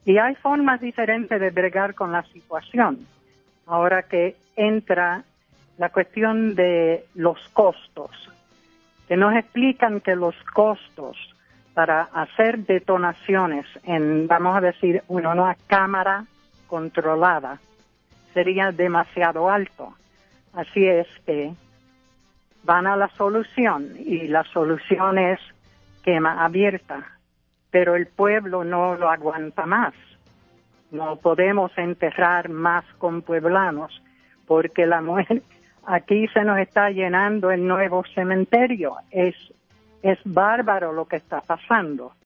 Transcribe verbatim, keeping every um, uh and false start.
Y hay formas diferentes de bregar con la situación. Ahora que entra la cuestión de los costos, que nos explican que los costos para hacer detonaciones en, vamos a decir, una, una cámara controlada sería demasiado alto. Así es que van a la solución, y la solución es quema abierta, pero el pueblo no lo aguanta más. No podemos enterrar más con pueblanos, porque la muerte, aquí se nos está llenando el nuevo cementerio. Es, es bárbaro lo que está pasando.